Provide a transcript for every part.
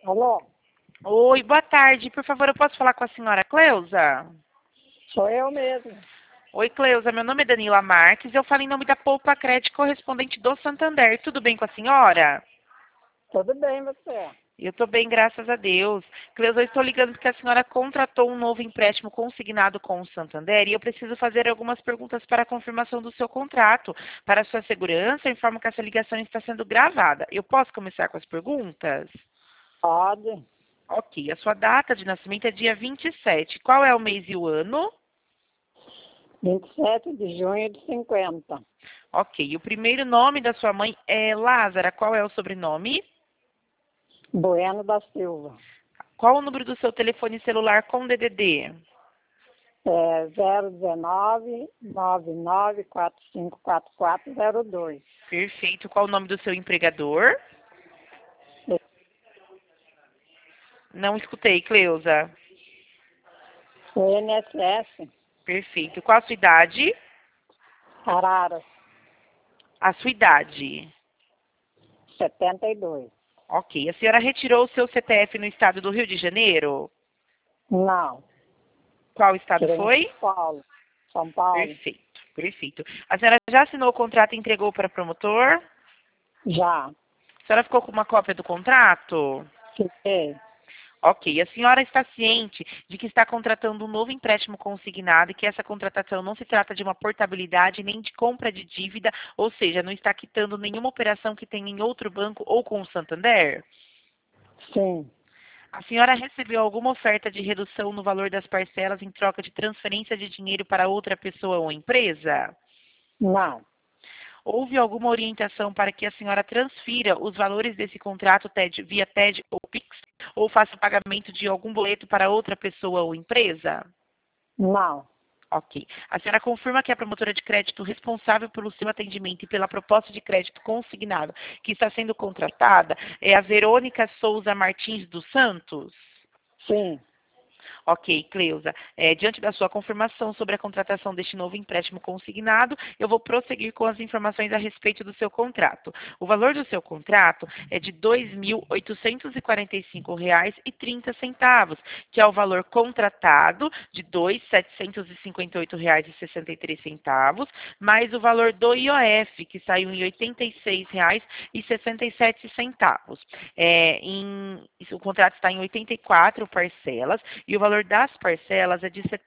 Alô, Oi, boa tarde. Por favor, eu posso falar com a senhora Cleusa? sou eu mesmo. Oi, Cleusa. Meu nome é Danila Marques. Eu falo em nome da Poupa Crédito correspondente do Santander. Tudo bem com a senhora? Tudo bem, você? Eu estou bem, graças a Deus. Cleusa, eu estou ligando porque a senhora contratou um novo empréstimo consignado com o Santander e eu preciso fazer algumas perguntas para a confirmação do seu contrato. Para a sua segurança, eu informo que essa ligação está sendo gravada. Eu posso começar com as perguntas? Pode. Ok. A sua data de nascimento é dia 27. Qual é o mês e o ano? 27 de junho de 50. Ok. O primeiro nome da sua mãe é Lázara. Qual é o sobrenome? Bueno da Silva. Qual o número do seu telefone celular com DDD? É 019 99454402. Perfeito. Qual o nome do seu empregador? Não escutei, Cleusa. O INSS, Perfeito. Qual a sua idade? Araras, A sua idade. 72. Ok. A senhora retirou o seu CPF no estado do Rio de Janeiro? Não, Qual estado tirei em foi? São Paulo. São Paulo, Perfeito. Perfeito. A senhora já assinou o contrato e entregou para promotor? já. A senhora ficou com uma cópia do contrato? Fiquei. Ok. A senhora está ciente de que está contratando um novo empréstimo consignado e que essa contratação não se trata de uma portabilidade nem de compra de dívida, ou seja, não está quitando nenhuma operação que tenha em outro banco ou com o Santander? Sim. A senhora recebeu alguma oferta de redução no valor das parcelas em troca de transferência de dinheiro para outra pessoa ou empresa? Não. Houve alguma orientação para que a senhora transfira os valores desse contrato TED, via TED ou Pix, ou faça pagamento de algum boleto para outra pessoa ou empresa? Não. Ok. A senhora confirma que a promotora de crédito responsável pelo seu atendimento e pela proposta de crédito consignado que está sendo contratada é a Verônica Souza Martins dos Santos? Sim. Ok, Cleusa. Diante da sua confirmação sobre a contratação deste novo empréstimo consignado, eu vou prosseguir com as informações a respeito do seu contrato. O valor do seu contrato é de R$ 2.845,30, que é o valor contratado de R$ 2.758,63, mais o valor do IOF, que saiu em R$ 86,67. O contrato está em 84 parcelas e o valor das parcelas é de R$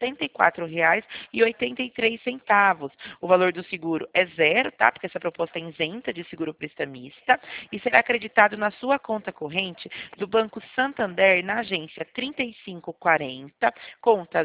74,83. O valor do seguro é zero, tá? Porque essa proposta é isenta de seguro prestamista e será acreditado na sua conta corrente do Banco Santander na agência 3540, conta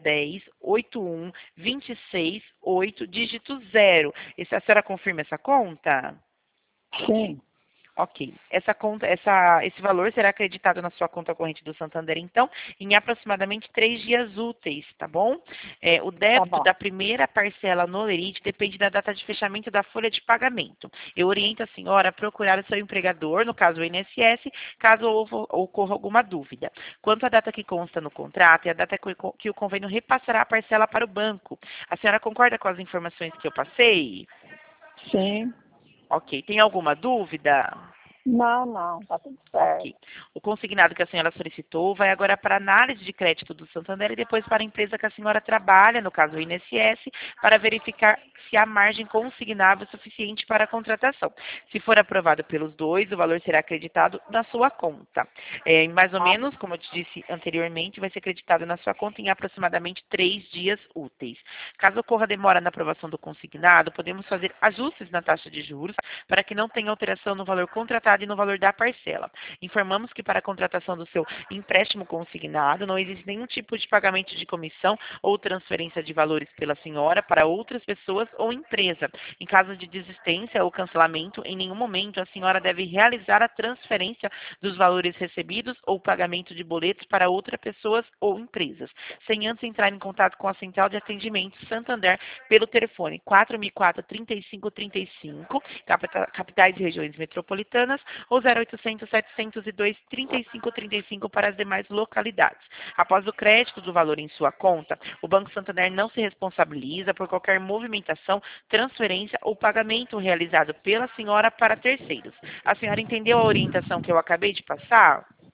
010 81 26 8, dígito 0. A senhora confirma essa conta? Sim. Ok. Esse valor será acreditado na sua conta corrente do Santander, então, em aproximadamente 3 dias úteis, tá bom? O Tá débito bom. da primeira parcela no Lerite depende da data de fechamento da folha de pagamento. Eu oriento a senhora a procurar o seu empregador, no caso o INSS, caso ocorra alguma dúvida. Quanto à data que consta no contrato, é a data que o convênio repassará a parcela para o banco. A senhora concorda com as informações que eu passei? Sim. Ok. Tem alguma dúvida? Não, não, tá tudo certo. Ok. O consignado que a senhora solicitou vai agora para a análise de crédito do Santander e depois para a empresa que a senhora trabalha, no caso o INSS, para verificar se há margem consignável suficiente para a contratação. Se for aprovado pelos dois, o valor será acreditado na sua conta. Mais ou Tá, menos, como eu te disse anteriormente, vai ser acreditado na sua conta em aproximadamente 3 dias úteis. Caso ocorra demora na aprovação do consignado, podemos fazer ajustes na taxa de juros para que não tenha alteração no valor contratado e no valor da parcela. Informamos que para a contratação do seu empréstimo consignado não existe nenhum tipo de pagamento de comissão ou transferência de valores pela senhora para outras pessoas ou empresa. Em caso de desistência ou cancelamento, em nenhum momento a senhora deve realizar a transferência dos valores recebidos ou pagamento de boletos para outras pessoas ou empresas, sem antes entrar em contato com a Central de Atendimento Santander pelo telefone 4004-3535, capitais e regiões metropolitanas, ou 0800 702 3535 para as demais localidades. Após o crédito do valor em sua conta, o Banco Santander não se responsabiliza por qualquer movimentação, transferência ou pagamento realizado pela senhora para terceiros. A senhora entendeu a orientação que eu acabei de passar?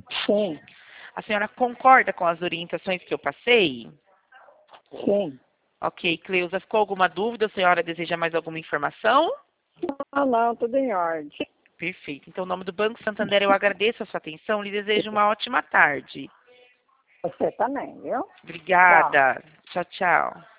Sim, A senhora concorda com as orientações que eu passei? sim. Ok, Cleusa, ficou alguma dúvida? A senhora deseja mais alguma informação? Ah, não, tudo em ordem. Perfeito. Então, em nome do Banco Santander, eu agradeço a sua atenção e lhe desejo uma ótima tarde. Você também, viu? Tchau. Obrigada. Tchau, tchau.